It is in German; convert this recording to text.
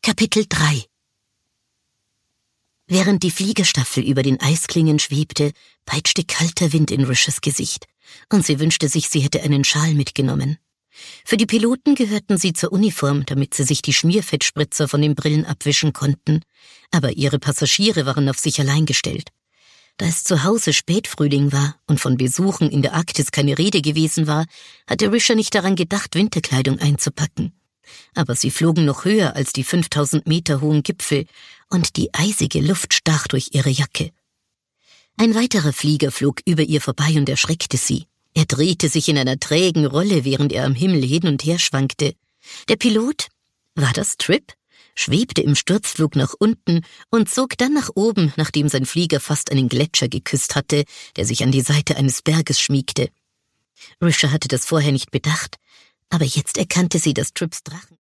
Kapitel 3 Während die Fliegerstaffel über den Eisklingen schwebte, peitschte kalter Wind in Rishas Gesicht, und sie wünschte sich, sie hätte einen Schal mitgenommen. Für die Piloten gehörten sie zur Uniform, damit sie sich die Schmierfettspritzer von den Brillen abwischen konnten, aber ihre Passagiere waren auf sich allein gestellt. Da es zu Hause Spätfrühling war und von Besuchen in der Arktis keine Rede gewesen war, hatte Risha nicht daran gedacht, Winterkleidung einzupacken. Aber sie flogen noch höher als die 5000 Meter hohen Gipfel, und die eisige Luft stach durch ihre Jacke. Ein weiterer Flieger flog über ihr vorbei und erschreckte sie. Er drehte sich in einer trägen Rolle, während er am Himmel hin und her schwankte. Der Pilot, war das Trip, schwebte im Sturzflug nach unten und zog dann nach oben, nachdem sein Flieger fast einen Gletscher geküsst hatte, der sich an die Seite eines Berges schmiegte. Risha hatte das vorher nicht bedacht, aber jetzt erkannte sie, dass Trips Drachen